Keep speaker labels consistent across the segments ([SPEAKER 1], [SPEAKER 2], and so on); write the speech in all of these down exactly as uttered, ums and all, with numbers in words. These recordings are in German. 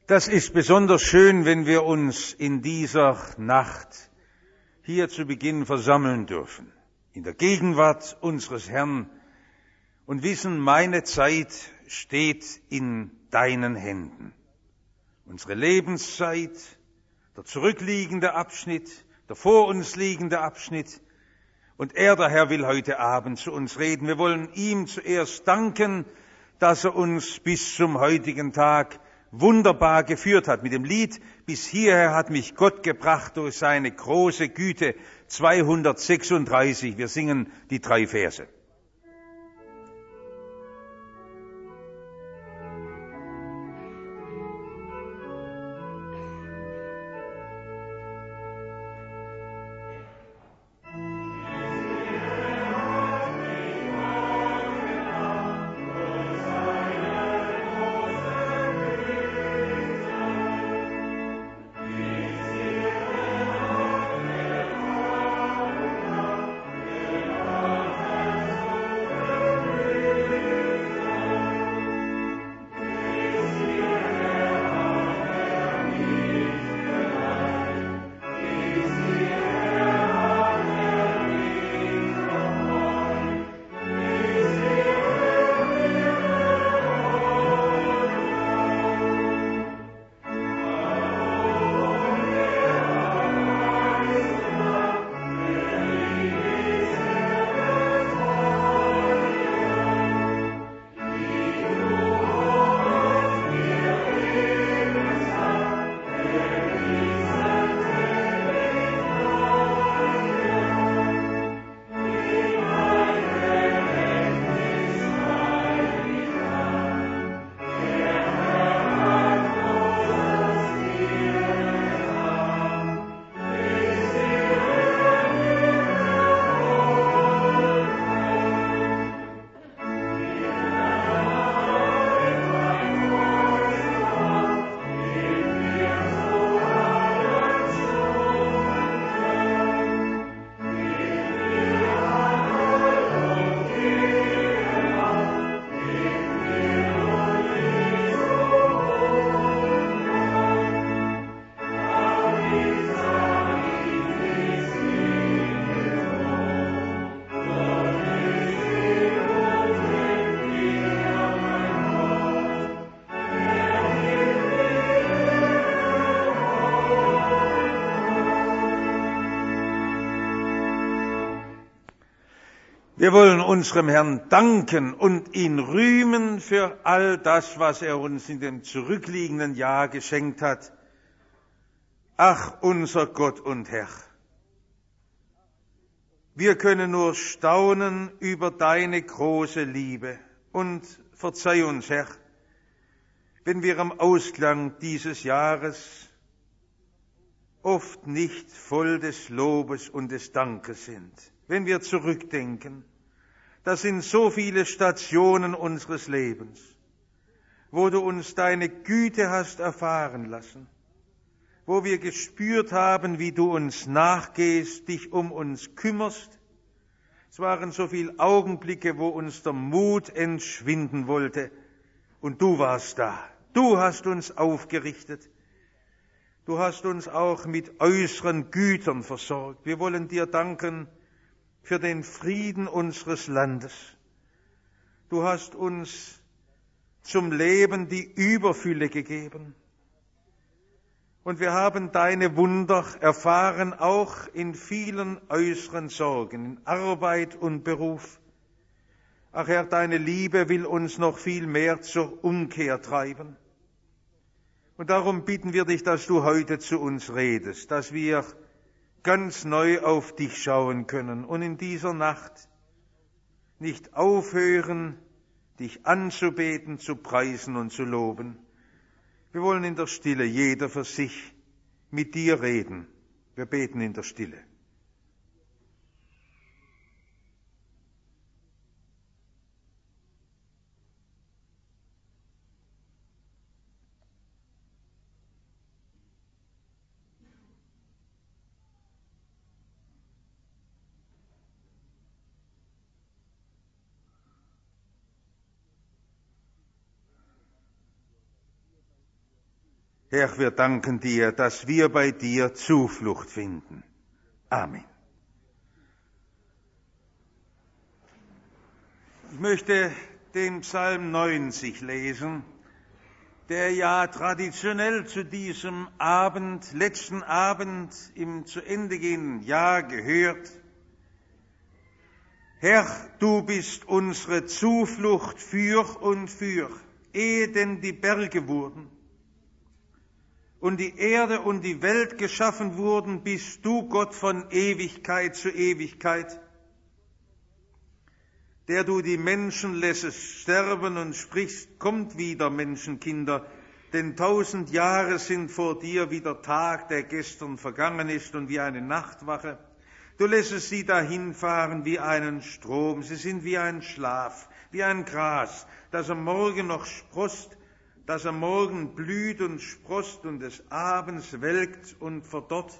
[SPEAKER 1] Das ist besonders schön, wenn wir uns in dieser Nacht hier zu Beginn versammeln dürfen, in der Gegenwart unseres Herrn und wissen, meine Zeit steht in deinen Händen. Unsere Lebenszeit, der zurückliegende Abschnitt, der vor uns liegende Abschnitt. Und er, der Herr, will heute Abend zu uns reden. Wir wollen ihm zuerst danken, dass er uns bis zum heutigen Tag wunderbar geführt hat. Mit dem Lied "Bis hierher hat mich Gott gebracht durch seine große Güte", zweihundertsechsunddreißig. Wir singen die drei Verse. Wir wollen unserem Herrn danken und ihn rühmen für all das, was er uns in dem zurückliegenden Jahr geschenkt hat. Ach, unser Gott und Herr, wir können nur staunen über deine große Liebe und verzeih uns, Herr, wenn wir am Ausklang dieses Jahres oft nicht voll des Lobes und des Dankes sind. Wenn wir zurückdenken, das sind so viele Stationen unseres Lebens, wo du uns deine Güte hast erfahren lassen, wo wir gespürt haben, wie du uns nachgehst, dich um uns kümmerst. Es waren so viele Augenblicke, wo uns der Mut entschwinden wollte, und du warst da. Du hast uns aufgerichtet. Du hast uns auch mit äußeren Gütern versorgt. Wir wollen dir danken für den Frieden unseres Landes. Du hast uns zum Leben die Überfülle gegeben. Und wir haben deine Wunder erfahren, auch in vielen äußeren Sorgen, in Arbeit und Beruf. Ach Herr, deine Liebe will uns noch viel mehr zur Umkehr treiben. Und darum bitten wir dich, dass du heute zu uns redest, dass wir ganz neu auf dich schauen können und in dieser Nacht nicht aufhören, dich anzubeten, zu preisen und zu loben. Wir wollen in der Stille, jeder für sich, mit dir reden. Wir beten in der Stille. Herr, wir danken dir, dass wir bei dir Zuflucht finden. Amen. Ich möchte den Psalm neunzig lesen, der ja traditionell zu diesem Abend, letzten Abend im zu Ende gehenden Jahr gehört. Herr, du bist unsere Zuflucht für und für, ehe denn die Berge wurden und die Erde und die Welt geschaffen wurden, bist du Gott von Ewigkeit zu Ewigkeit, der du die Menschen lässest sterben und sprichst, kommt wieder, Menschenkinder, denn tausend Jahre sind vor dir wie der Tag, der gestern vergangen ist, und wie eine Nachtwache. Du lässest sie dahinfahren wie einen Strom, sie sind wie ein Schlaf, wie ein Gras, das am Morgen noch sproßt, das am Morgen blüht und sproßt und des Abends welkt und verdorrt.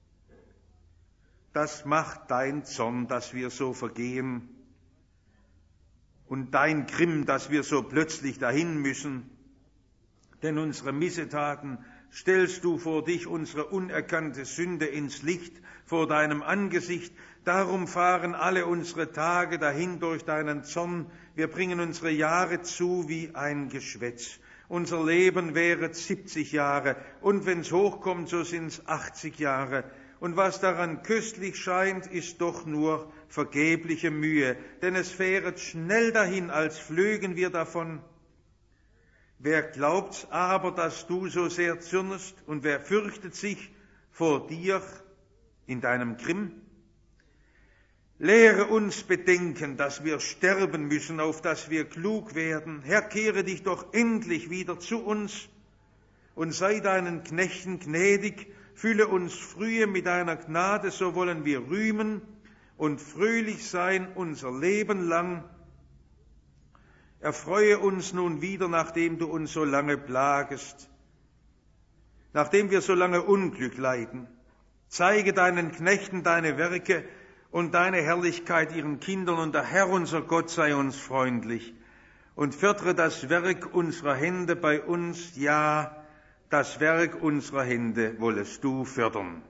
[SPEAKER 1] Das macht dein Zorn, dass wir so vergehen, und dein Grimm, dass wir so plötzlich dahin müssen. Denn unsere Missetaten stellst du vor dich, unsere unerkannte Sünde ins Licht vor deinem Angesicht. Darum fahren alle unsere Tage dahin durch deinen Zorn. Wir bringen unsere Jahre zu wie ein Geschwätz. Unser Leben währet siebzig Jahre, und wenn's hochkommt, so sind's achtzig Jahre. Und was daran köstlich scheint, ist doch nur vergebliche Mühe, denn es fähret schnell dahin, als flögen wir davon. Wer glaubt aber, dass du so sehr zürnest, und wer fürchtet sich vor dir in deinem Grimm? Lehre uns bedenken, dass wir sterben müssen, auf dass wir klug werden. Herr, kehre dich doch endlich wieder zu uns und sei deinen Knechten gnädig. Fülle uns frühe mit deiner Gnade, so wollen wir rühmen und fröhlich sein unser Leben lang. Erfreue uns nun wieder, nachdem du uns so lange plagest, nachdem wir so lange Unglück leiden. Zeige deinen Knechten deine Werke und deine Herrlichkeit ihren Kindern, und der Herr unser Gott sei uns freundlich und fördere das Werk unserer Hände bei uns, ja, das Werk unserer Hände wollest du fördern.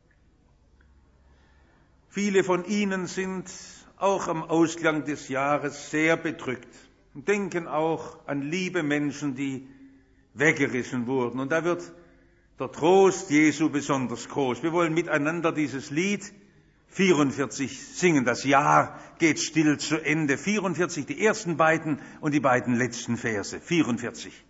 [SPEAKER 1] Viele von ihnen sind auch am Ausgang des Jahres sehr bedrückt und denken auch an liebe Menschen, die weggerissen wurden. Und da wird der Trost Jesu besonders groß. Wir wollen miteinander dieses Lied vierundvierzig singen. Das Jahr geht still zu Ende. vierundvierzig, die ersten beiden und die beiden letzten Verse. vierundvierzig.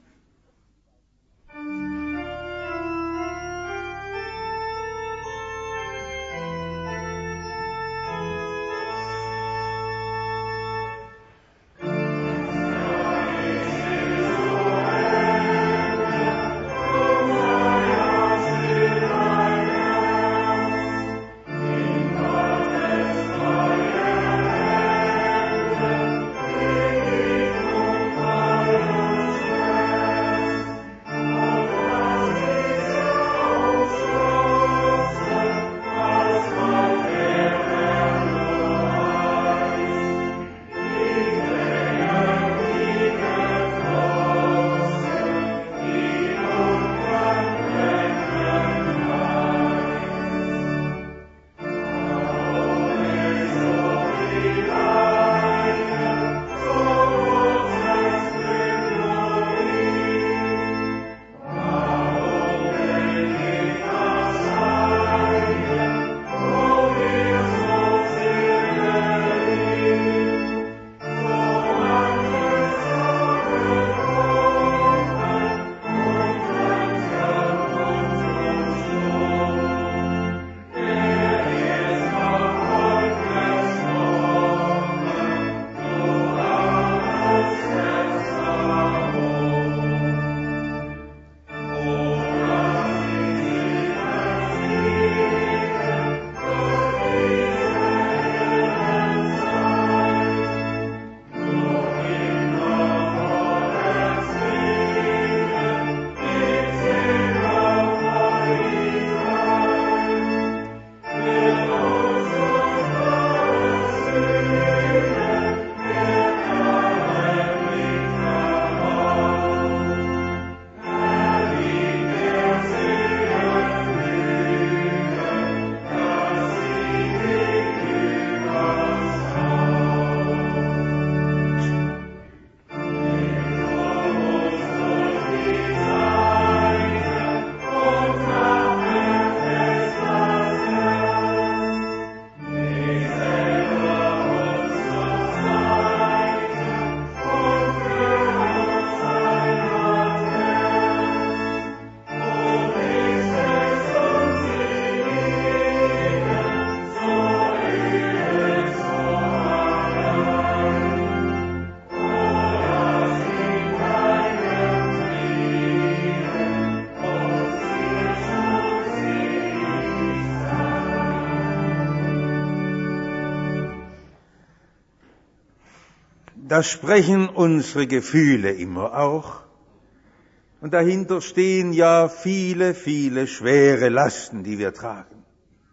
[SPEAKER 1] da sprechen unsere Gefühle immer auch. Und dahinter stehen ja viele, viele schwere Lasten, die wir tragen.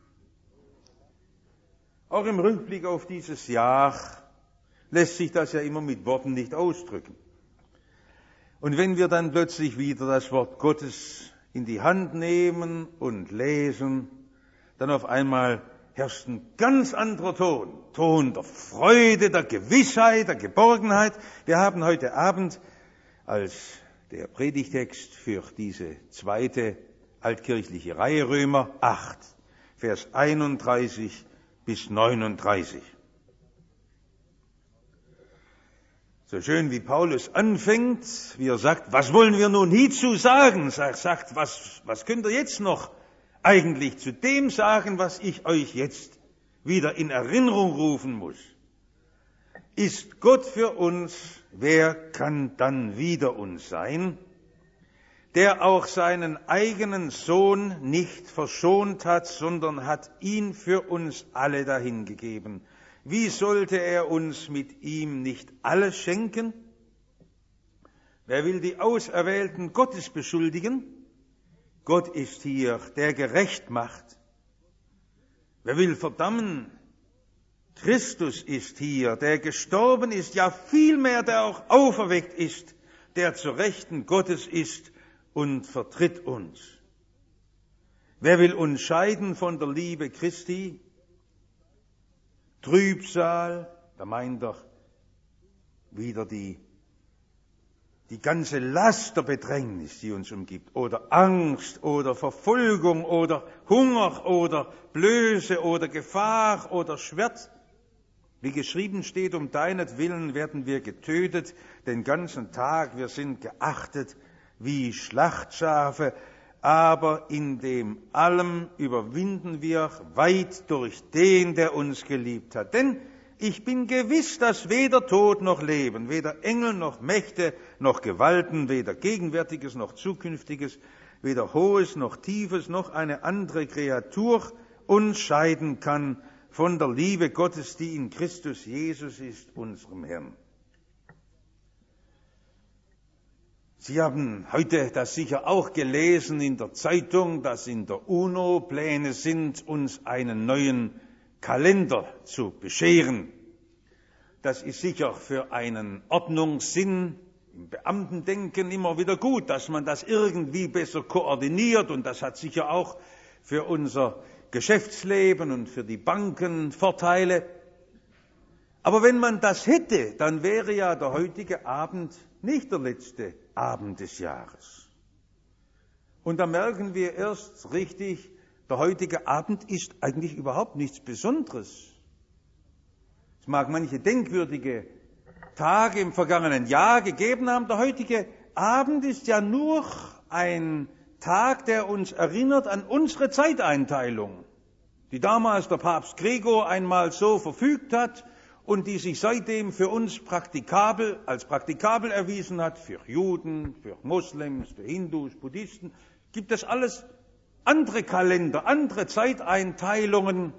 [SPEAKER 1] Auch im Rückblick auf dieses Jahr lässt sich das ja immer mit Worten nicht ausdrücken. Und wenn wir dann plötzlich wieder das Wort Gottes in die Hand nehmen und lesen, dann auf einmal herrscht ein ganz anderer Ton. Ton der Freude, der Gewissheit, der Geborgenheit. Wir haben heute Abend als der Predigtext für diese zweite altkirchliche Reihe Römer acht, Vers einunddreißig bis neununddreißig. So schön wie Paulus anfängt, wie er sagt, was wollen wir nun hierzu sagen? Er sagt, was, was könnt ihr jetzt noch eigentlich zu dem sagen, was ich euch jetzt wieder in Erinnerung rufen muss? Ist Gott für uns, wer kann dann wider uns sein, der auch seinen eigenen Sohn nicht verschont hat, sondern hat ihn für uns alle dahingegeben? Wie sollte er uns mit ihm nicht alles schenken? Wer will die Auserwählten Gottes beschuldigen? Gott ist hier, der gerecht macht. Wer will verdammen? Christus ist hier, der gestorben ist, ja vielmehr, der auch auferweckt ist, der zur Rechten Gottes ist und vertritt uns. Wer will uns scheiden von der Liebe Christi? Trübsal, da meint er wieder die, die ganze Last der Bedrängnis, die uns umgibt, oder Angst, oder Verfolgung, oder Hunger, oder Blöße, oder Gefahr, oder Schwert. Wie geschrieben steht, um deinetwillen werden wir getötet den ganzen Tag, wir sind geachtet wie Schlachtschafe, aber in dem allem überwinden wir weit durch den, der uns geliebt hat. Denn ich bin gewiss, dass weder Tod noch Leben, weder Engel noch Mächte noch Gewalten, weder Gegenwärtiges noch Zukünftiges, weder Hohes noch Tiefes noch eine andere Kreatur uns scheiden kann von der Liebe Gottes, die in Christus Jesus ist, unserem Herrn. Sie haben heute das sicher auch gelesen in der Zeitung, dass in der UNO Pläne sind, uns einen neuen Kalender zu bescheren. Das ist sicher für einen Ordnungssinn im Beamtendenken immer wieder gut, dass man das irgendwie besser koordiniert, und das hat sicher auch für unser Geschäftsleben und für die Banken Vorteile. Aber wenn man das hätte, dann wäre ja der heutige Abend nicht der letzte Abend des Jahres. Und da merken wir erst richtig, der heutige Abend ist eigentlich überhaupt nichts Besonderes. Es mag manche denkwürdige Tage im vergangenen Jahr gegeben haben. Der heutige Abend ist ja nur ein Tag, der uns erinnert an unsere Zeiteinteilung, die damals der Papst Gregor einmal so verfügt hat und die sich seitdem für uns praktikabel, als praktikabel erwiesen hat, für Juden, für Moslems, für Hindus, Buddhisten, gibt es alles andere Kalender, andere Zeiteinteilungen.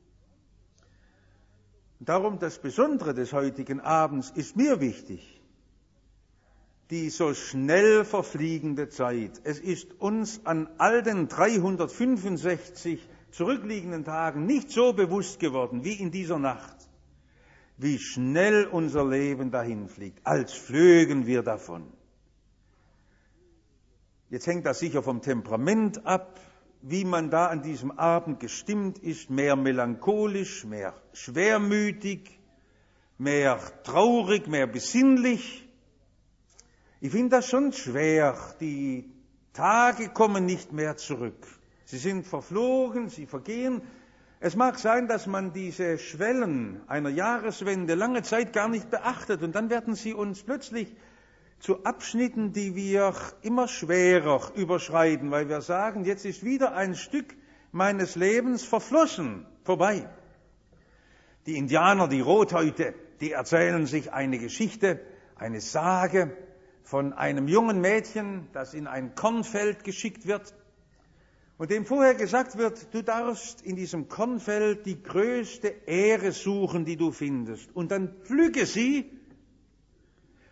[SPEAKER 1] Darum das Besondere des heutigen Abends ist mir wichtig. Die so schnell verfliegende Zeit. Es ist uns an all den dreihundertfünfundsechzig zurückliegenden Tagen nicht so bewusst geworden wie in dieser Nacht, wie schnell unser Leben dahinfliegt, als flögen wir davon. Jetzt hängt das sicher vom Temperament ab, wie man da an diesem Abend gestimmt ist, mehr melancholisch, mehr schwermütig, mehr traurig, mehr besinnlich. Ich finde das schon schwer. Die Tage kommen nicht mehr zurück. Sie sind verflogen, sie vergehen. Es mag sein, dass man diese Schwellen einer Jahreswende lange Zeit gar nicht beachtet, und dann werden sie uns plötzlich zu Abschnitten, die wir immer schwerer überschreiten, weil wir sagen, jetzt ist wieder ein Stück meines Lebens verflossen, vorbei. Die Indianer, die Rothäute, die erzählen sich eine Geschichte, eine Sage von einem jungen Mädchen, das in ein Kornfeld geschickt wird und dem vorher gesagt wird, du darfst in diesem Kornfeld die größte Ähre suchen, die du findest, und dann pflücke sie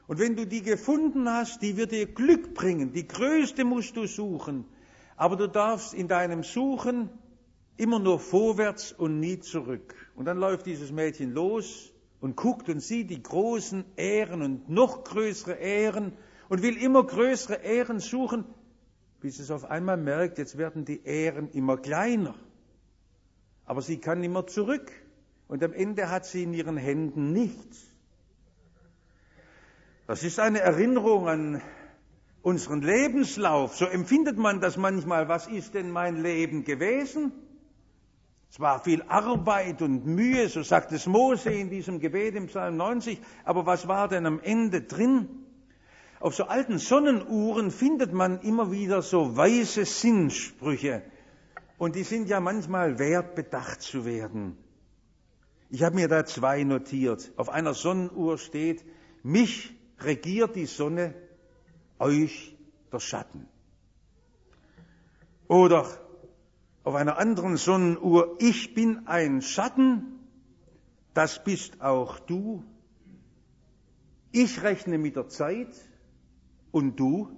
[SPEAKER 1] Und wenn du die gefunden hast, die wird dir Glück bringen. Die größte musst du suchen. Aber du darfst in deinem Suchen immer nur vorwärts und nie zurück. Und dann läuft dieses Mädchen los und guckt und sieht die großen Ähren und noch größere Ähren und will immer größere Ähren suchen, bis es auf einmal merkt, jetzt werden die Ähren immer kleiner. Aber sie kann immer zurück und am Ende hat sie in ihren Händen nichts. Das ist eine Erinnerung an unseren Lebenslauf. So empfindet man das manchmal. Was ist denn mein Leben gewesen? Es war viel Arbeit und Mühe, so sagt es Mose in diesem Gebet im Psalm neunzig. Aber was war denn am Ende drin? Auf so alten Sonnenuhren findet man immer wieder so weise Sinnsprüche. Und die sind ja manchmal wert, bedacht zu werden. Ich habe mir da zwei notiert. Auf einer Sonnenuhr steht, mich regiert die Sonne, euch der Schatten. Oder auf einer anderen Sonnenuhr, ich bin ein Schatten, das bist auch du. Ich rechne mit der Zeit und du.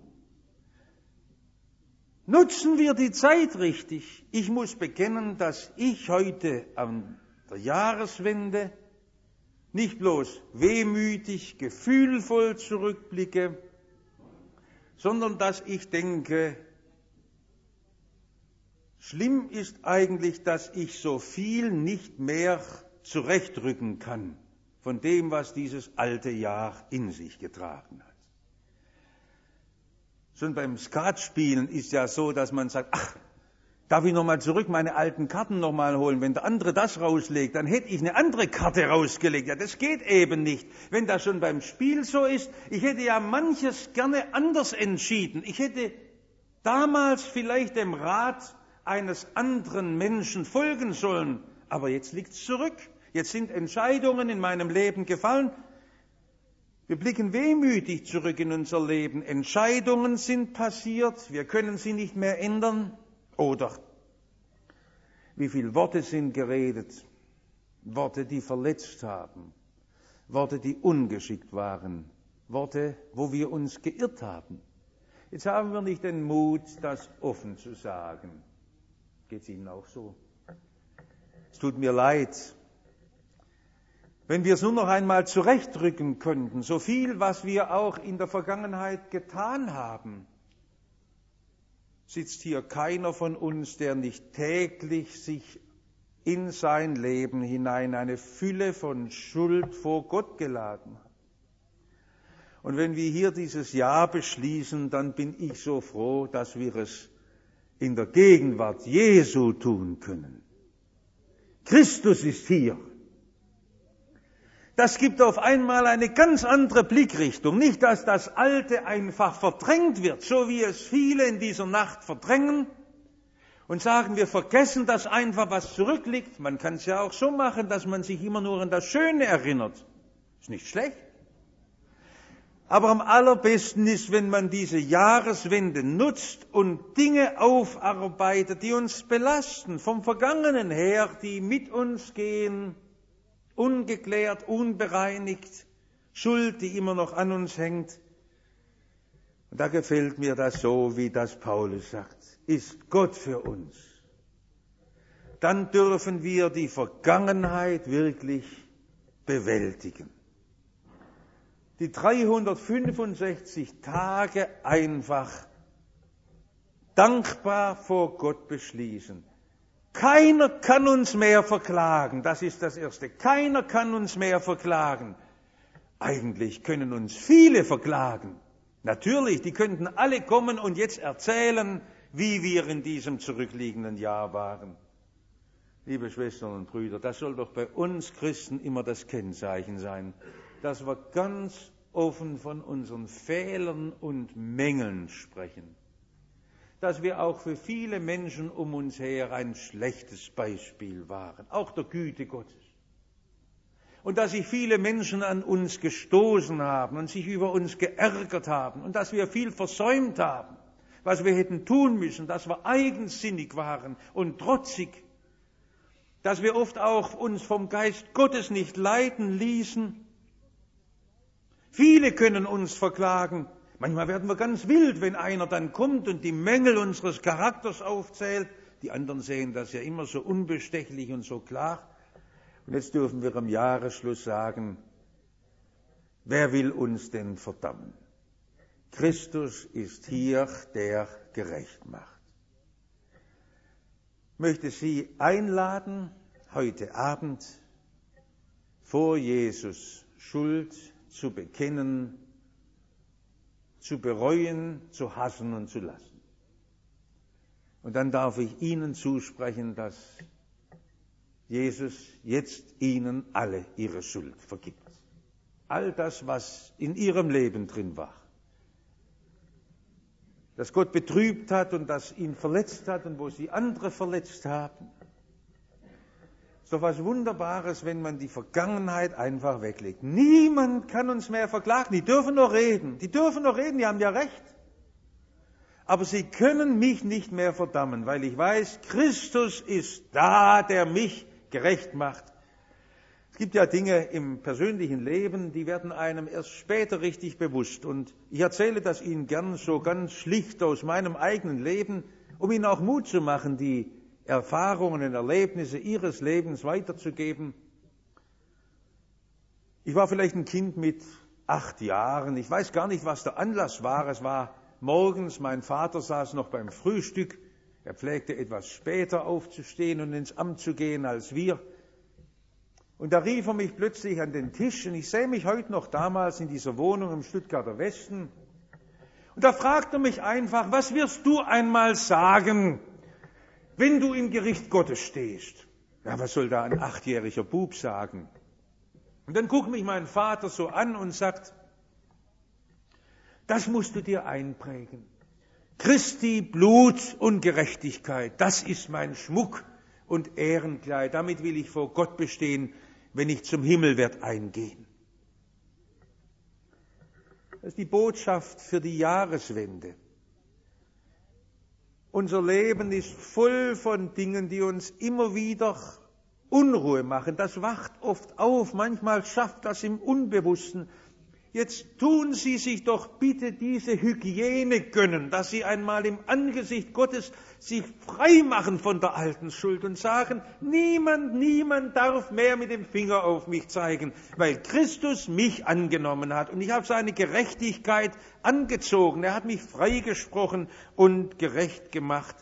[SPEAKER 1] Nutzen wir die Zeit richtig. Ich muss bekennen, dass ich heute an der Jahreswende nicht bloß wehmütig, gefühlvoll zurückblicke, sondern dass ich denke, schlimm ist eigentlich, dass ich so viel nicht mehr zurechtrücken kann von dem, was dieses alte Jahr in sich getragen hat. Schon beim Skatspielen ist ja so, dass man sagt, ach, darf ich nochmal zurück meine alten Karten nochmal holen? Wenn der andere das rauslegt, dann hätte ich eine andere Karte rausgelegt. Ja, das geht eben nicht. Wenn das schon beim Spiel so ist, ich hätte ja manches gerne anders entschieden. Ich hätte damals vielleicht dem Rat eines anderen Menschen folgen sollen. Aber jetzt liegt's zurück. Jetzt sind Entscheidungen in meinem Leben gefallen. Wir blicken wehmütig zurück in unser Leben. Entscheidungen sind passiert. Wir können sie nicht mehr ändern. Oder wie viele Worte sind geredet, Worte, die verletzt haben, Worte, die ungeschickt waren, Worte, wo wir uns geirrt haben. Jetzt haben wir nicht den Mut, das offen zu sagen. Geht es Ihnen auch so? Es tut mir leid. Wenn wir es nur noch einmal zurechtrücken könnten, so viel, was wir auch in der Vergangenheit getan haben, sitzt hier keiner von uns, der nicht täglich sich in sein Leben hinein eine Fülle von Schuld vor Gott geladen hat. Und wenn wir hier dieses Jahr beschließen, dann bin ich so froh, dass wir es in der Gegenwart Jesu tun können. Christus ist hier. Das gibt auf einmal eine ganz andere Blickrichtung. Nicht, dass das Alte einfach verdrängt wird, so wie es viele in dieser Nacht verdrängen und sagen, wir vergessen das einfach, was zurückliegt. Man kann es ja auch so machen, dass man sich immer nur an das Schöne erinnert. Ist nicht schlecht. Aber am allerbesten ist, wenn man diese Jahreswende nutzt und Dinge aufarbeitet, die uns belasten, vom Vergangenen her, die mit uns gehen, ungeklärt, unbereinigt, Schuld, die immer noch an uns hängt. Und da gefällt mir das so, wie das Paulus sagt, ist Gott für uns. Dann dürfen wir die Vergangenheit wirklich bewältigen. Die dreihundertfünfundsechzig Tage einfach dankbar vor Gott beschließen. Keiner kann uns mehr verklagen, das ist das Erste. Keiner kann uns mehr verklagen. Eigentlich können uns viele verklagen. Natürlich, die könnten alle kommen und jetzt erzählen, wie wir in diesem zurückliegenden Jahr waren. Liebe Schwestern und Brüder, das soll doch bei uns Christen immer das Kennzeichen sein, dass wir ganz offen von unseren Fehlern und Mängeln sprechen. Dass wir auch für viele Menschen um uns her ein schlechtes Beispiel waren, auch der Güte Gottes. Und dass sich viele Menschen an uns gestoßen haben und sich über uns geärgert haben und dass wir viel versäumt haben, was wir hätten tun müssen, dass wir eigensinnig waren und trotzig, dass wir oft auch uns vom Geist Gottes nicht leiten ließen, Viele können uns verklagen. Manchmal werden wir ganz wild, wenn einer dann kommt und die Mängel unseres Charakters aufzählt. Die anderen sehen das ja immer so unbestechlich und so klar. Und jetzt dürfen wir am Jahresschluss sagen, wer will uns denn verdammen? Christus ist hier, der gerecht macht. Ich möchte Sie einladen, heute Abend vor Jesus Schuld zu bekennen, zu bereuen, zu hassen und zu lassen. Und dann darf ich Ihnen zusprechen, dass Jesus jetzt Ihnen alle Ihre Schuld vergibt. All das, was in Ihrem Leben drin war, das Gott betrübt hat und das ihn verletzt hat und wo Sie andere verletzt haben. Ist doch was Wunderbares, wenn man die Vergangenheit einfach weglegt. Niemand kann uns mehr verklagen. Die dürfen noch reden. Die dürfen noch reden, die haben ja recht. Aber sie können mich nicht mehr verdammen, weil ich weiß, Christus ist da, der mich gerecht macht. Es gibt ja Dinge im persönlichen Leben, die werden einem erst später richtig bewusst. Und ich erzähle das Ihnen gern so ganz schlicht aus meinem eigenen Leben, um Ihnen auch Mut zu machen, die Erfahrungen und Erlebnisse Ihres Lebens weiterzugeben. Ich war vielleicht ein Kind mit acht Jahren. Ich weiß gar nicht, was der Anlass war. Es war morgens, mein Vater saß noch beim Frühstück. Er pflegte etwas später aufzustehen und ins Amt zu gehen als wir. Und da rief er mich plötzlich an den Tisch und ich sehe mich heute noch damals in dieser Wohnung im Stuttgarter Westen. Und da fragt er mich einfach, was wirst du einmal sagen, wenn du im Gericht Gottes stehst? Ja, was soll da ein achtjähriger Bub sagen? Und dann guckt mich mein Vater so an und sagt, das musst du dir einprägen. Christi Blut und Gerechtigkeit, das ist mein Schmuck und Ehrenkleid. Damit will ich vor Gott bestehen, wenn ich zum Himmel werd eingehen. Das ist die Botschaft für die Jahreswende. Unser Leben ist voll von Dingen, die uns immer wieder Unruhe machen. Das wacht oft auf, manchmal schafft das im Unbewussten. Jetzt tun Sie sich doch bitte diese Hygiene gönnen, dass Sie einmal im Angesicht Gottes sich frei machen von der alten Schuld und sagen, niemand, niemand darf mehr mit dem Finger auf mich zeigen, weil Christus mich angenommen hat und ich habe seine Gerechtigkeit angezogen. Er hat mich freigesprochen und gerecht gemacht.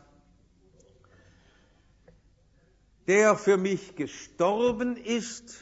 [SPEAKER 1] Der für mich gestorben ist,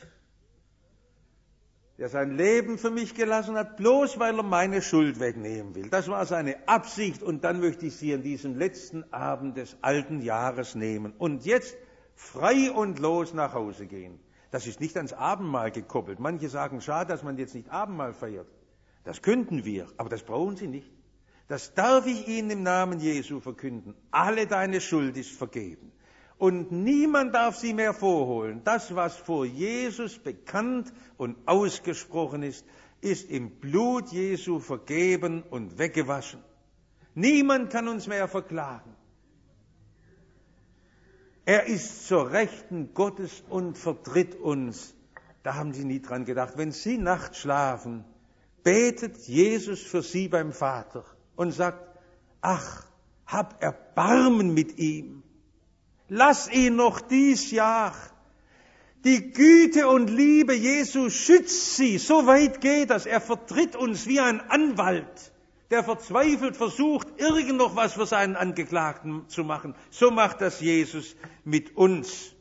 [SPEAKER 1] der sein Leben für mich gelassen hat, bloß weil er meine Schuld wegnehmen will. Das war seine Absicht und dann möchte ich Sie an diesem letzten Abend des alten Jahres nehmen und jetzt frei und los nach Hause gehen. Das ist nicht ans Abendmahl gekoppelt. Manche sagen, schade, dass man jetzt nicht Abendmahl feiert. Das könnten wir, aber das brauchen Sie nicht. Das darf ich Ihnen im Namen Jesu verkünden. Alle deine Schuld ist vergeben. Und niemand darf sie mehr vorholen. Das, was vor Jesus bekannt und ausgesprochen ist, ist im Blut Jesu vergeben und weggewaschen. Niemand kann uns mehr verklagen. Er ist zur Rechten Gottes und vertritt uns. Da haben Sie nie dran gedacht. Wenn Sie nachts schlafen, betet Jesus für Sie beim Vater und sagt, ach, hab Erbarmen mit ihm. Lass ihn noch dies Jahr. Die Güte und Liebe Jesu schützt sie. So weit geht das. Er vertritt uns wie ein Anwalt, der verzweifelt versucht, irgend noch was für seinen Angeklagten zu machen. So macht das Jesus mit uns.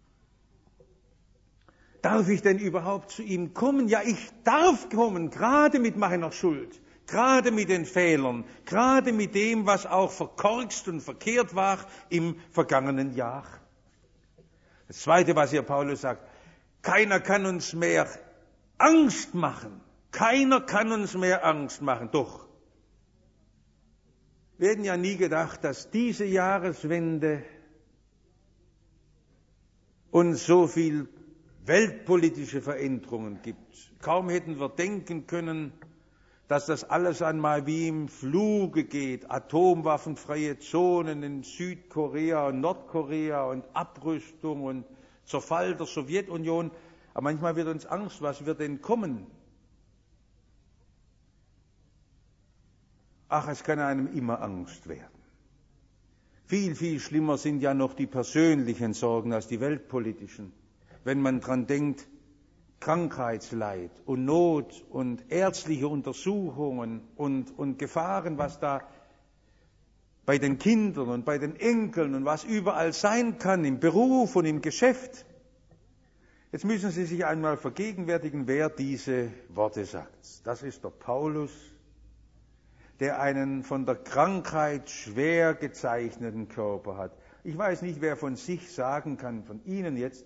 [SPEAKER 1] Darf ich denn überhaupt zu ihm kommen? Ja, ich darf kommen, gerade mit meiner Schuld. Gerade mit den Fehlern, gerade mit dem, was auch verkorkst und verkehrt war im vergangenen Jahr. Das Zweite, was hier Paulus sagt, keiner kann uns mehr Angst machen. Keiner kann uns mehr Angst machen. Doch, wir hätten ja nie gedacht, dass diese Jahreswende uns so viel weltpolitische Veränderungen gibt. Kaum hätten wir denken können, dass das alles einmal wie im Fluge geht, atomwaffenfreie Zonen in Südkorea und Nordkorea und Abrüstung und Zerfall der Sowjetunion. Aber manchmal wird uns Angst, was wird denn kommen? ach, es kann einem immer Angst werden. Viel, viel schlimmer sind ja noch die persönlichen Sorgen als die weltpolitischen. Wenn man dran denkt, Krankheitsleid und Not und ärztliche Untersuchungen und, und Gefahren, was da bei den Kindern und bei den Enkeln und was überall sein kann, im Beruf und im Geschäft. Jetzt müssen Sie sich einmal vergegenwärtigen, wer diese Worte sagt. Das ist der Paulus, der einen von der Krankheit schwer gezeichneten Körper hat. Ich weiß nicht, wer von sich sagen kann, von Ihnen jetzt,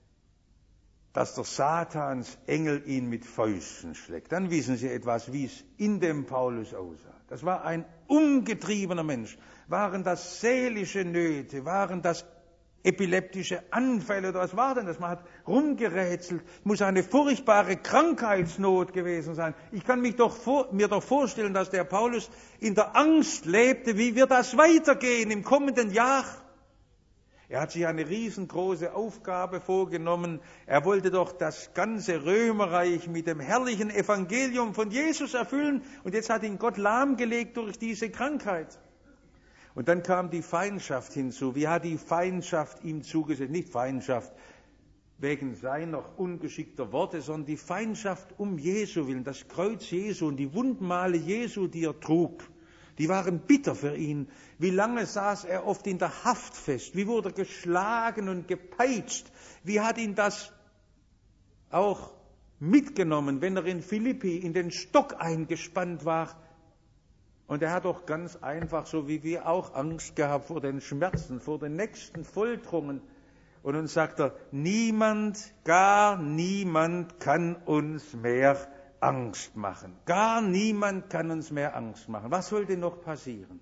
[SPEAKER 1] dass der Satans Engel ihn mit Fäusten schlägt. Dann wissen Sie etwas, wie es in dem Paulus aussah. Das war ein umgetriebener Mensch. Waren das seelische Nöte? Waren das epileptische Anfälle? Oder was war denn das? Man hat rumgerätselt. Muss eine furchtbare Krankheitsnot gewesen sein. Ich kann mich doch vor, mir doch vorstellen, dass der Paulus in der Angst lebte, wie wird das weitergehen im kommenden Jahr? Er hat sich eine riesengroße Aufgabe vorgenommen. Er wollte doch das ganze Römerreich mit dem herrlichen Evangelium von Jesus erfüllen. Und jetzt hat ihn Gott lahmgelegt durch diese Krankheit. Und dann kam die Feindschaft hinzu. Wie hat die Feindschaft ihm zugesetzt? Nicht Feindschaft wegen seiner ungeschickter Worte, sondern die Feindschaft um Jesu willen. Das Kreuz Jesu und die Wundmale Jesu, die er trug. Die waren bitter für ihn. Wie lange saß er oft in der Haft fest? Wie wurde er geschlagen und gepeitscht? Wie hat ihn das auch mitgenommen, wenn er in Philippi in den Stock eingespannt war? Und er hat doch ganz einfach, so wie wir auch, Angst gehabt vor den Schmerzen, vor den nächsten Folterungen. Und dann sagt er, niemand, gar niemand kann uns mehr Angst machen. Gar niemand kann uns mehr Angst machen. Was sollte noch passieren?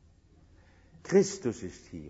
[SPEAKER 1] Christus ist hier.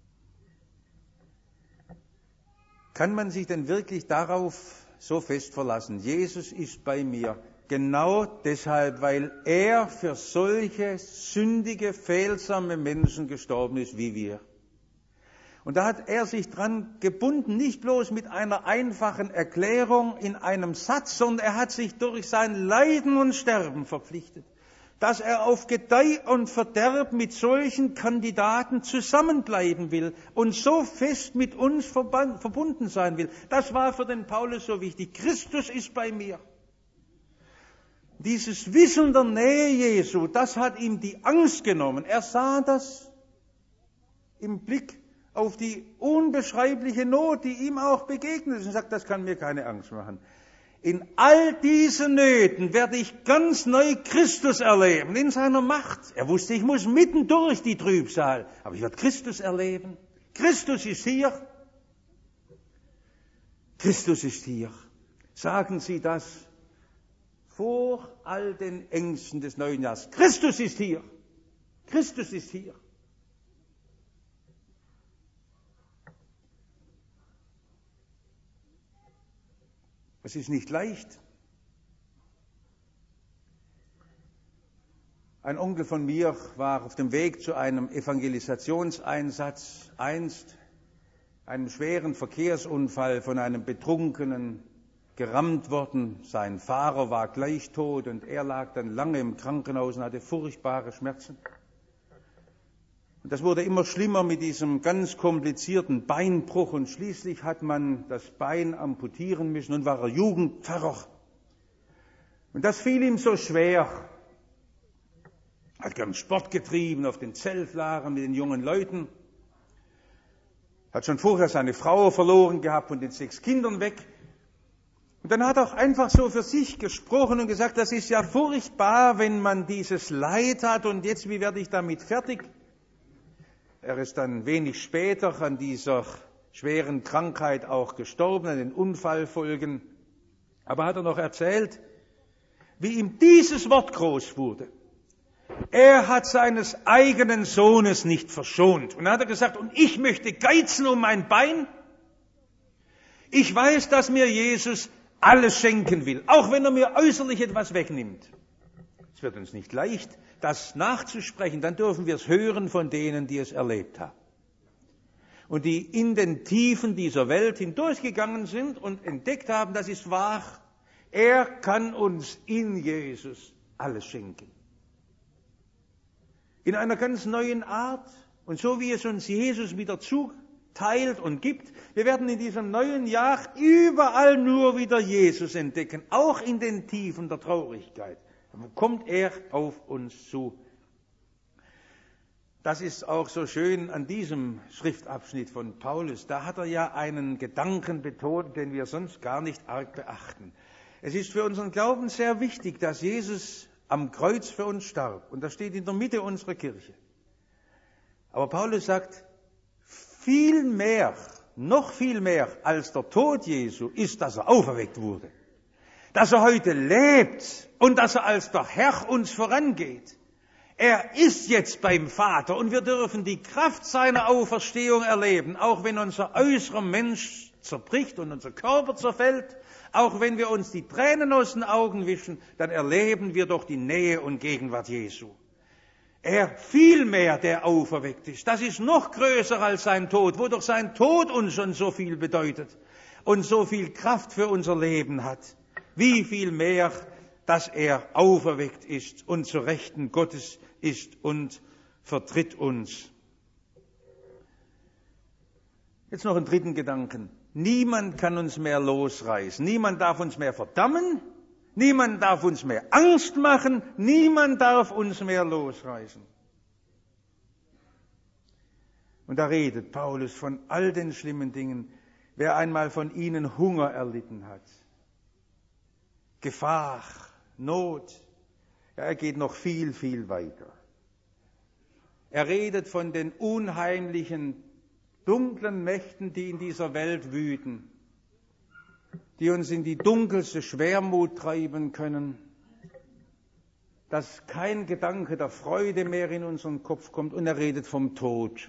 [SPEAKER 1] Kann man sich denn wirklich darauf so fest verlassen? Jesus ist bei mir. Genau deshalb, weil er für solche sündige, fehlsame Menschen gestorben ist wie wir. Und da hat er sich dran gebunden, nicht bloß mit einer einfachen Erklärung in einem Satz, sondern er hat sich durch sein Leiden und Sterben verpflichtet, dass er auf Gedeih und Verderb mit solchen Kandidaten zusammenbleiben will und so fest mit uns verbunden sein will. Das war für den Paulus so wichtig. Christus ist bei mir. Dieses Wissen der Nähe Jesu, das hat ihm die Angst genommen. Er sah das im Blick auf die unbeschreibliche Not, die ihm auch begegnet ist, und sagt, das kann mir keine Angst machen. In all diesen Nöten werde ich ganz neu Christus erleben, in seiner Macht. Er wusste, ich muss mitten durch die Trübsal, aber ich werde Christus erleben. Christus ist hier. Christus ist hier. Sagen Sie das vor all den Ängsten des neuen Jahres. Christus ist hier. Christus ist hier. Es ist nicht leicht. Ein Onkel von mir war auf dem Weg zu einem Evangelisationseinsatz einst, einem schweren Verkehrsunfall von einem Betrunkenen gerammt worden. Sein Fahrer war gleich tot und er lag dann lange im Krankenhaus und hatte furchtbare Schmerzen. Und das wurde immer schlimmer mit diesem ganz komplizierten Beinbruch und schließlich hat man das Bein amputieren müssen und war er Jugendpfarrer. Und das fiel ihm so schwer. Er hat gern Sport getrieben auf den Zeltlagern mit den jungen Leuten. Hat schon vorher seine Frau verloren gehabt und den sechs Kindern weg. Und dann hat er auch einfach so für sich gesprochen und gesagt, das ist ja furchtbar, wenn man dieses Leid hat und jetzt, wie werde ich damit fertig? Er ist dann wenig später an dieser schweren Krankheit auch gestorben, an den Unfallfolgen. Aber hat er noch erzählt, wie ihm dieses Wort groß wurde. Er hat seines eigenen Sohnes nicht verschont. Und dann hat er gesagt, und ich möchte geizen um mein Bein. Ich weiß, dass mir Jesus alles schenken will, auch wenn er mir äußerlich etwas wegnimmt. Es wird uns nicht leicht, das nachzusprechen, dann dürfen wir es hören von denen, die es erlebt haben. Und die in den Tiefen dieser Welt hindurchgegangen sind und entdeckt haben, das ist wahr. Er kann uns in Jesus alles schenken. in einer ganz neuen Art. Und so wie es uns Jesus wieder zuteilt und gibt, wir werden in diesem neuen Jahr überall nur wieder Jesus entdecken, auch in den Tiefen der Traurigkeit. Dann kommt er auf uns zu. Das ist auch so schön an diesem Schriftabschnitt von Paulus. Da hat er ja einen Gedanken betont, den wir sonst gar nicht arg beachten. Es ist für unseren Glauben sehr wichtig, dass Jesus am Kreuz für uns starb. Und das steht in der Mitte unserer Kirche. Aber Paulus sagt, viel mehr, noch viel mehr als der Tod Jesu ist, dass er auferweckt wurde. Dass er heute lebt und dass er als der Herr uns vorangeht. Er ist jetzt beim Vater und wir dürfen die Kraft seiner Auferstehung erleben, auch wenn unser äußerer Mensch zerbricht und unser Körper zerfällt, auch wenn wir uns die Tränen aus den Augen wischen, dann erleben wir doch die Nähe und Gegenwart Jesu. Er vielmehr, der auferweckt ist, das ist noch größer als sein Tod, wo doch sein Tod uns schon so viel bedeutet und so viel Kraft für unser Leben hat. Wie viel mehr, dass er auferweckt ist und zur Rechten Gottes ist und vertritt uns. Jetzt noch einen dritten Gedanken. Niemand kann uns mehr losreißen. Niemand darf uns mehr verdammen. Niemand darf uns mehr Angst machen. Niemand darf uns mehr losreißen. Und da redet Paulus von all den schlimmen Dingen. Wer einmal von ihnen Hunger erlitten hat, Gefahr, Not, ja, er geht noch viel, viel weiter. Er redet von den unheimlichen, dunklen Mächten, die in dieser Welt wüten, die uns in die dunkelste Schwermut treiben können, dass kein Gedanke der Freude mehr in unseren Kopf kommt, und er redet vom Tod.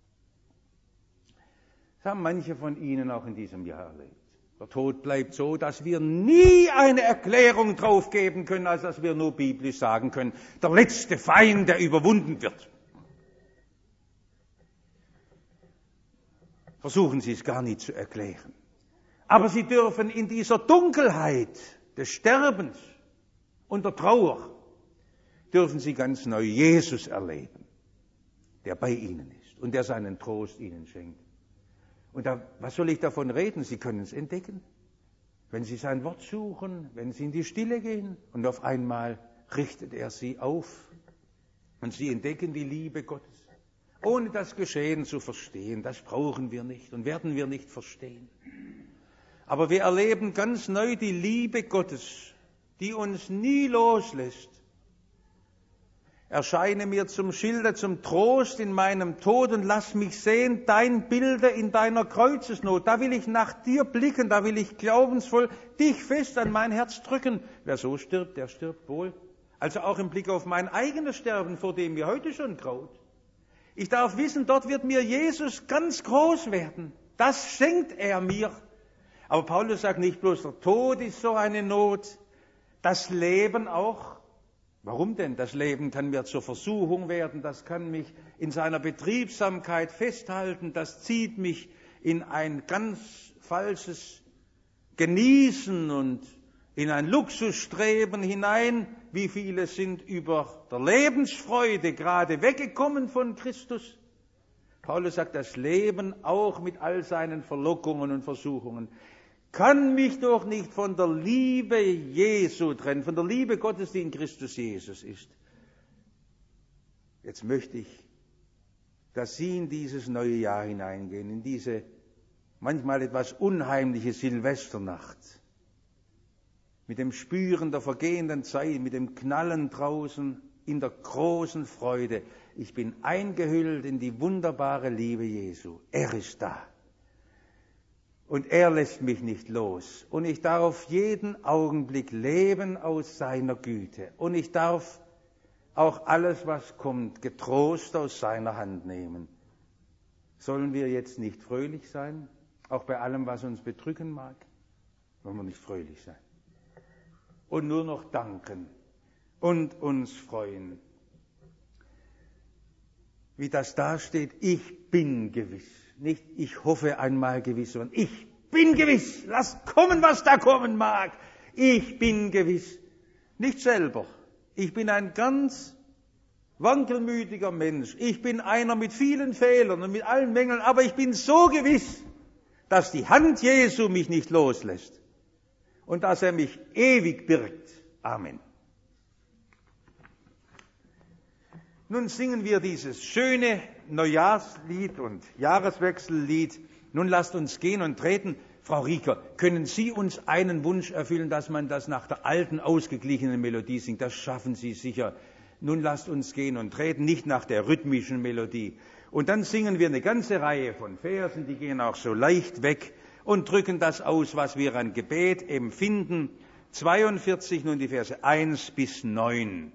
[SPEAKER 1] Das haben manche von Ihnen auch in diesem Jahr erlebt. Der Tod bleibt so, dass wir nie eine Erklärung drauf geben können, als dass wir nur biblisch sagen können, der letzte Feind, der überwunden wird. Versuchen Sie es gar nicht zu erklären. Aber Sie dürfen in dieser Dunkelheit des Sterbens und der Trauer, dürfen Sie ganz neu Jesus erleben, der bei Ihnen ist und der seinen Trost Ihnen schenkt. Und da, was soll ich davon reden? Sie können es entdecken. Wenn Sie sein Wort suchen, wenn Sie in die Stille gehen und auf einmal richtet er Sie auf und Sie entdecken die Liebe Gottes. Ohne das Geschehen zu verstehen, das brauchen wir nicht und werden wir nicht verstehen. Aber wir erleben ganz neu die Liebe Gottes, die uns nie loslässt. Erscheine mir zum Schilde, zum Trost in meinem Tod und lass mich sehen dein Bilde in deiner Kreuzesnot. Da will ich nach dir blicken, da will ich glaubensvoll dich fest an mein Herz drücken. Wer so stirbt, der stirbt wohl. Also auch im Blick auf mein eigenes Sterben, vor dem mir heute schon graut. Ich darf wissen, dort wird mir Jesus ganz groß werden. Das schenkt er mir. Aber Paulus sagt nicht bloß, der Tod ist so eine Not, das Leben auch. Warum denn? Das Leben kann mir zur Versuchung werden, das kann mich in seiner Betriebsamkeit festhalten, das zieht mich in ein ganz falsches Genießen und in ein Luxusstreben hinein. Wie viele sind über der Lebensfreude gerade weggekommen von Christus? Paulus sagt, das Leben auch mit all seinen Verlockungen und Versuchungen kann mich doch nicht von der Liebe Jesu trennen, von der Liebe Gottes, die in Christus Jesus ist. Jetzt möchte ich, dass Sie in dieses neue Jahr hineingehen, in diese manchmal etwas unheimliche Silvesternacht, mit dem Spüren der vergehenden Zeit, mit dem Knallen draußen, in der großen Freude. Ich bin eingehüllt in die wunderbare Liebe Jesu. Er ist da. Und er lässt mich nicht los. Und ich darf jeden Augenblick leben aus seiner Güte. Und ich darf auch alles, was kommt, getrost aus seiner Hand nehmen. Sollen wir jetzt nicht fröhlich sein? Auch bei allem, was uns bedrücken mag? Wollen wir nicht fröhlich sein? Und nur noch danken und uns freuen. Wie das da steht, ich bin gewiss. Nicht, ich hoffe einmal gewiss, sondern ich bin gewiss. Lass kommen, was da kommen mag. Ich bin gewiss. Nicht selber. Ich bin ein ganz wankelmütiger Mensch. Ich bin einer mit vielen Fehlern und mit allen Mängeln, aber ich bin so gewiss, dass die Hand Jesu mich nicht loslässt und dass er mich ewig birgt. Amen. Nun singen wir dieses schöne Neujahrslied und Jahreswechsellied. Nun lasst uns gehen und treten. Frau Rieker, können Sie uns einen Wunsch erfüllen, dass man das nach der alten, ausgeglichenen Melodie singt? Das schaffen Sie sicher. Nun lasst uns gehen und treten, nicht nach der rhythmischen Melodie. Und dann singen wir eine ganze Reihe von Versen, die gehen auch so leicht weg und drücken das aus, was wir an Gebet empfinden. zweiundvierzig, nun die Verse eins bis neun.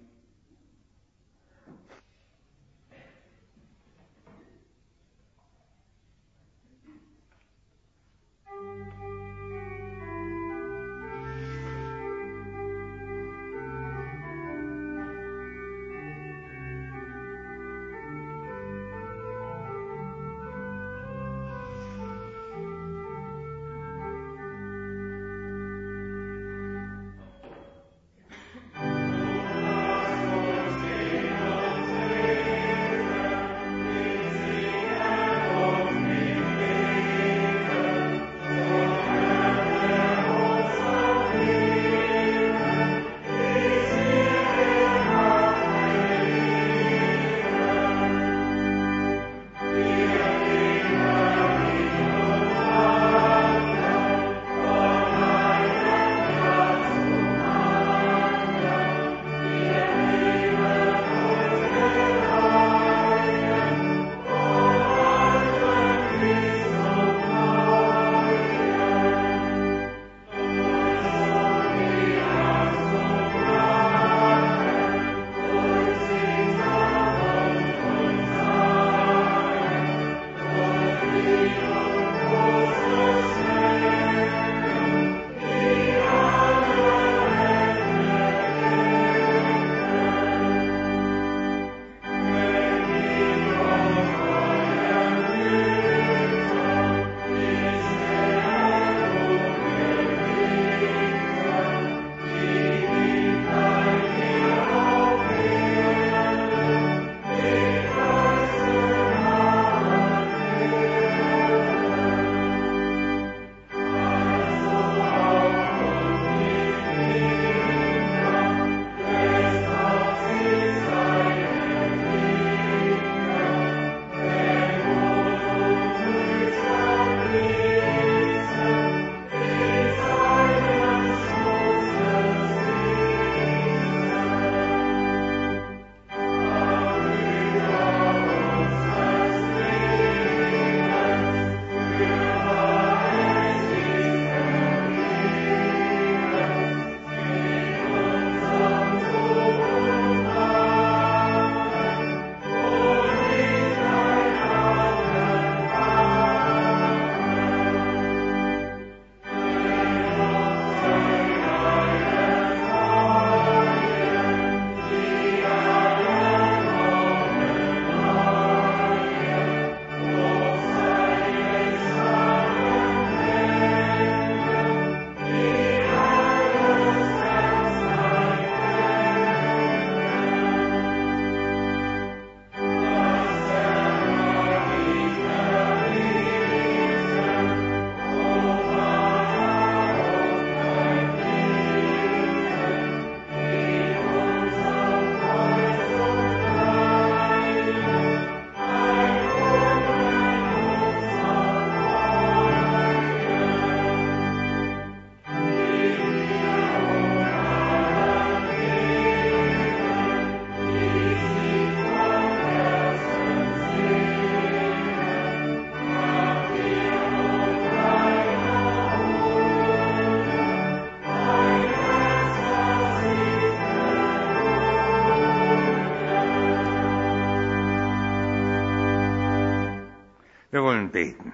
[SPEAKER 2] Wir wollen beten.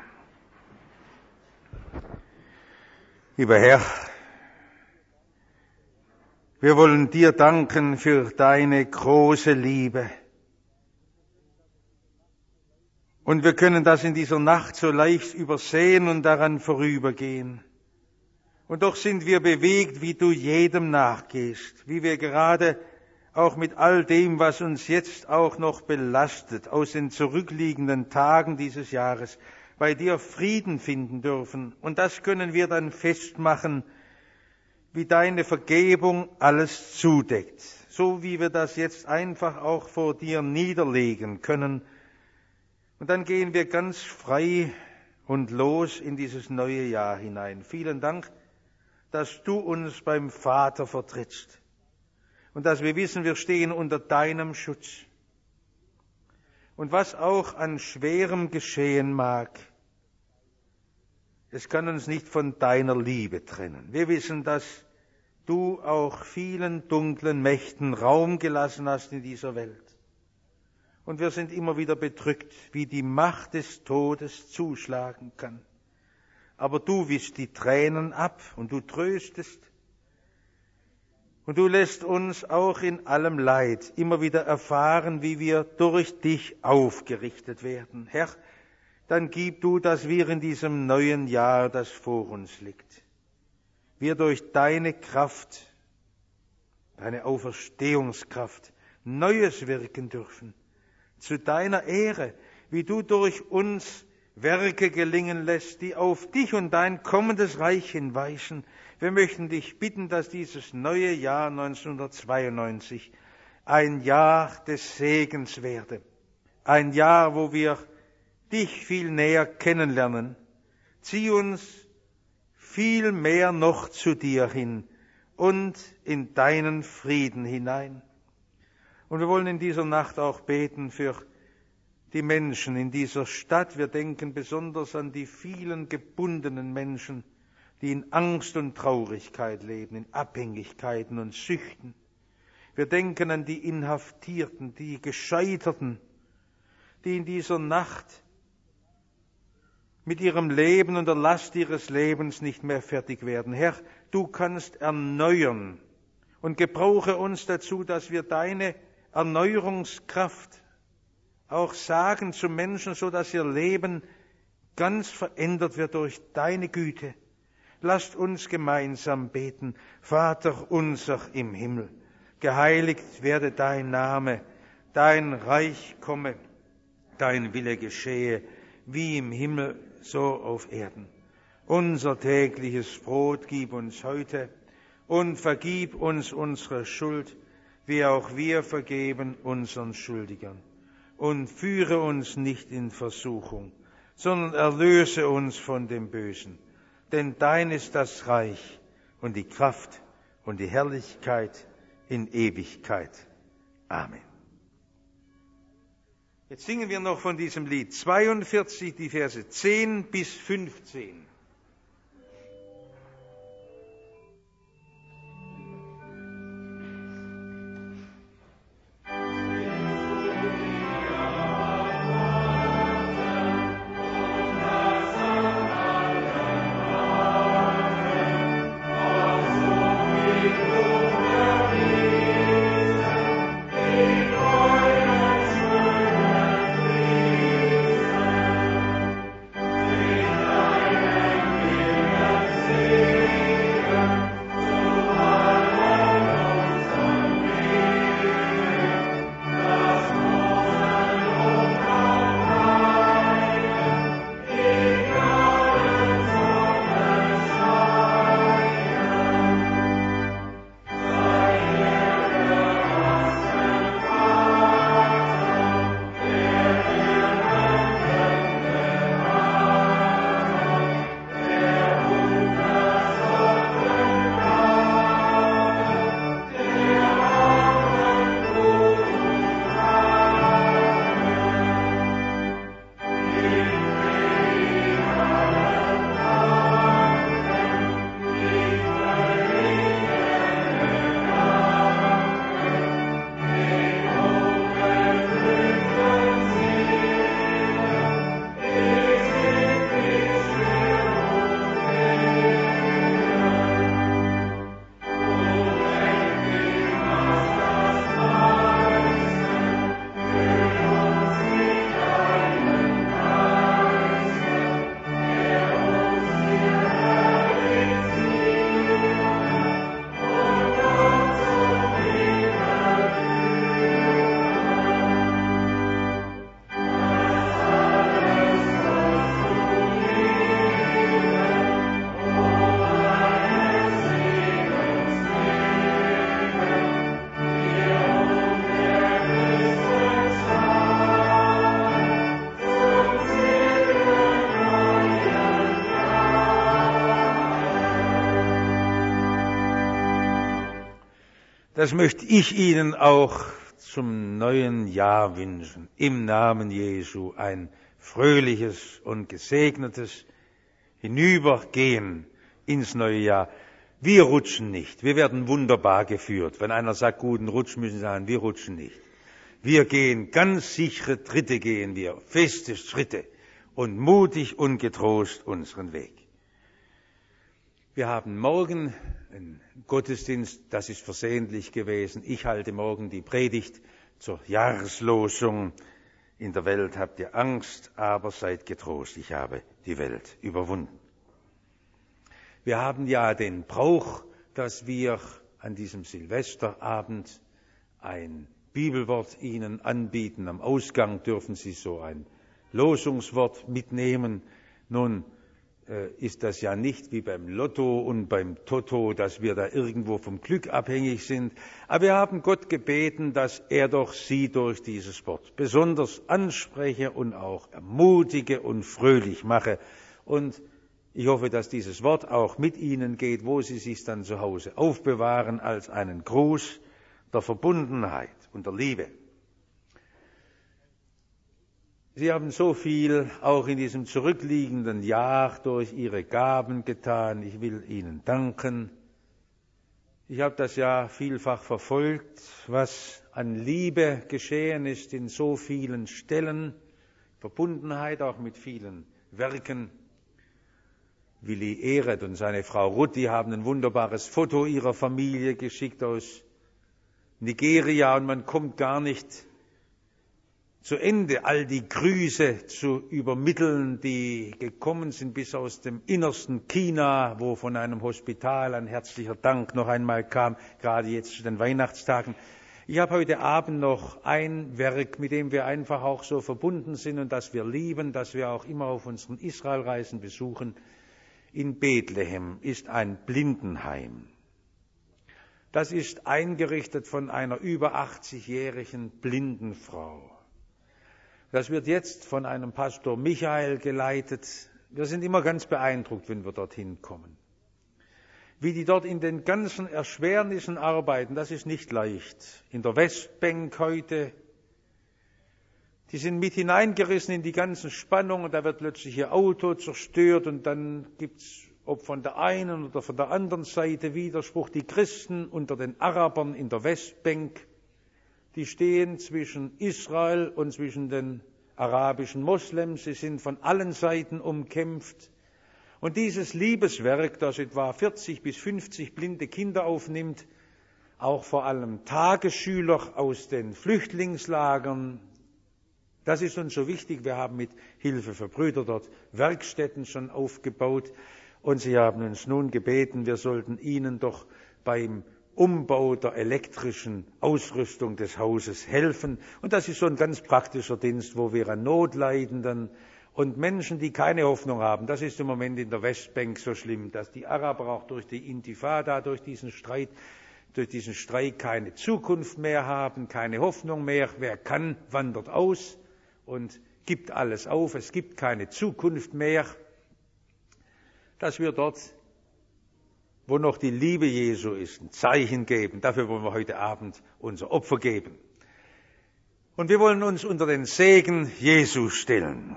[SPEAKER 2] Lieber Herr, wir wollen dir danken für deine große Liebe. Und wir können das in dieser Nacht so leicht übersehen und daran vorübergehen. Und doch sind wir bewegt, wie du jedem nachgehst, wie wir gerade auch mit all dem, was uns jetzt auch noch belastet, aus den zurückliegenden Tagen dieses Jahres, bei dir Frieden finden dürfen. Und das können wir dann festmachen, wie deine Vergebung alles zudeckt, so wie wir das jetzt einfach auch vor dir niederlegen können. Und dann gehen wir ganz frei und los in dieses neue Jahr hinein. Vielen Dank, dass du uns beim Vater vertrittst und dass wir wissen, wir stehen unter deinem Schutz. Und was auch an Schwerem geschehen mag, es kann uns nicht von deiner Liebe trennen. Wir wissen, dass du auch vielen dunklen Mächten Raum gelassen hast in dieser Welt. Und wir sind immer wieder bedrückt, wie die Macht des Todes zuschlagen kann. Aber du wischst die Tränen ab und du tröstest. Und du lässt uns auch in allem Leid immer wieder erfahren, wie wir durch dich aufgerichtet werden. Herr, dann gib du, dass wir in diesem neuen Jahr, das vor uns liegt, wir durch deine Kraft, deine Auferstehungskraft, Neues wirken dürfen, zu deiner Ehre, wie du durch uns Werke gelingen lässt, die auf dich und dein kommendes Reich hinweisen. Wir möchten dich bitten, dass dieses neue Jahr neunzehnhundertzweiundneunzig ein Jahr des Segens werde, ein Jahr, wo wir dich viel näher kennenlernen. Zieh uns viel mehr noch zu dir hin und in deinen Frieden hinein. Und wir wollen in dieser Nacht auch beten für die Menschen in dieser Stadt. Wir denken besonders an die vielen gebundenen Menschen, die in Angst und Traurigkeit leben, in Abhängigkeiten und Süchten. Wir denken an die Inhaftierten, die Gescheiterten, die in dieser Nacht mit ihrem Leben und der Last ihres Lebens nicht mehr fertig werden. Herr, du kannst erneuern und gebrauche uns dazu, dass wir deine Erneuerungskraft auch sagen zu Menschen, so dass ihr Leben ganz verändert wird durch deine Güte. Lasst uns gemeinsam beten. Vater unser im Himmel, geheiligt werde dein Name, dein Reich komme, dein Wille geschehe, wie im Himmel, so auf Erden. Unser tägliches Brot gib uns heute und vergib uns unsere Schuld, wie auch wir vergeben unseren Schuldigern. Und führe uns nicht in Versuchung, sondern erlöse uns von dem Bösen. Denn dein ist das Reich und die Kraft und die Herrlichkeit in Ewigkeit. Amen. Jetzt singen wir noch von diesem Lied zweiundvierzig, die Verse zehn bis fünfzehn.
[SPEAKER 3] Amen.
[SPEAKER 2] Das möchte ich Ihnen auch zum neuen Jahr wünschen. Im Namen Jesu ein fröhliches und gesegnetes Hinübergehen ins neue Jahr. Wir rutschen nicht. Wir werden wunderbar geführt. Wenn einer sagt, guten Rutsch, müssen Sie sagen, wir rutschen nicht. Wir gehen ganz sichere Tritte, gehen wir, feste Schritte und mutig und getrost unseren Weg. Wir haben morgen einen Gottesdienst, das ist versehentlich gewesen. Ich halte morgen die Predigt zur Jahreslosung. In der Welt habt ihr Angst, aber seid getrost, ich habe die Welt überwunden. Wir haben ja den Brauch, dass wir an diesem Silvesterabend ein Bibelwort Ihnen anbieten. Am Ausgang dürfen Sie so ein Losungswort mitnehmen. Nun äh, ist das ja nicht wie beim Lotto und beim Toto, dass wir da irgendwo vom Glück abhängig sind. Aber wir haben Gott gebeten, dass er doch Sie durch dieses Wort besonders anspreche und auch ermutige und fröhlich mache. Und ich hoffe, dass dieses Wort auch mit Ihnen geht, wo Sie sich dann zu Hause aufbewahren, als einen Gruß der Verbundenheit und der Liebe. Sie haben so viel auch in diesem zurückliegenden Jahr durch Ihre Gaben getan. Ich will Ihnen danken. Ich habe das ja vielfach verfolgt, was an Liebe geschehen ist in so vielen Stellen, Verbundenheit auch mit vielen Werken. Willi Ehret und seine Frau Ruth, die haben ein wunderbares Foto ihrer Familie geschickt aus Nigeria und man kommt gar nicht zu Ende, all die Grüße zu übermitteln, die gekommen sind bis aus dem innersten China, wo von einem Hospital ein herzlicher Dank noch einmal kam, gerade jetzt zu den Weihnachtstagen. Ich habe heute Abend noch ein Werk, mit dem wir einfach auch so verbunden sind und das wir lieben, das wir auch immer auf unseren Israelreisen besuchen. In Bethlehem ist ein Blindenheim. Das ist eingerichtet von einer über achtzigjährigen blinden Frau. Das wird jetzt von einem Pastor Michael geleitet. Wir sind immer ganz beeindruckt, wenn wir dorthin kommen. Wie die dort in den ganzen Erschwernissen arbeiten, das ist nicht leicht. In der Westbank heute, die sind mit hineingerissen in die ganzen Spannungen, da wird plötzlich ihr Auto zerstört und dann gibt's, ob von der einen oder von der anderen Seite, Widerspruch. Die Christen unter den Arabern in der Westbank, die stehen zwischen Israel und zwischen den arabischen Moslems. Sie sind von allen Seiten umkämpft. Und dieses Liebeswerk, das etwa vierzig bis fünfzig blinde Kinder aufnimmt, auch vor allem Tagesschüler aus den Flüchtlingslagern, das ist uns so wichtig. Wir haben mit Hilfe für Brüder dort Werkstätten schon aufgebaut. Und sie haben uns nun gebeten, wir sollten ihnen doch beim Umbau der elektrischen Ausrüstung des Hauses helfen. Und das ist so ein ganz praktischer Dienst, wo wir an Notleidenden und Menschen, die keine Hoffnung haben, das ist im Moment in der Westbank so schlimm, dass die Araber auch durch die Intifada, durch diesen Streit, durch diesen Streik keine Zukunft mehr haben, keine Hoffnung mehr. Wer kann, wandert aus und gibt alles auf. Es gibt keine Zukunft mehr. Dass wir dort, wo noch die Liebe Jesu ist, ein Zeichen geben. Dafür wollen wir heute Abend unser Opfer geben. Und wir wollen uns unter den Segen Jesu stellen.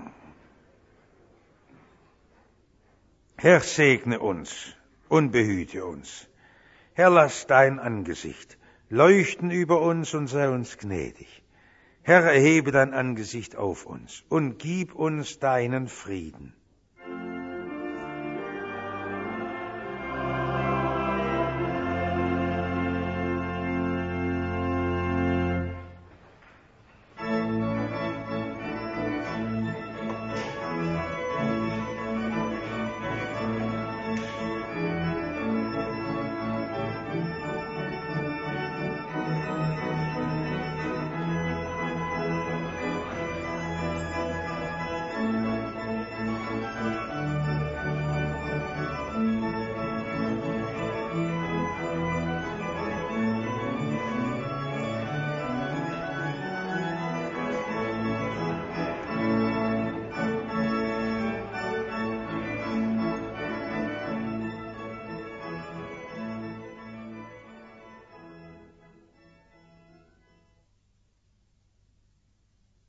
[SPEAKER 2] Herr, segne uns und behüte uns. Herr, lass dein Angesicht leuchten über uns und sei uns gnädig. Herr, erhebe dein Angesicht auf uns und gib uns deinen Frieden.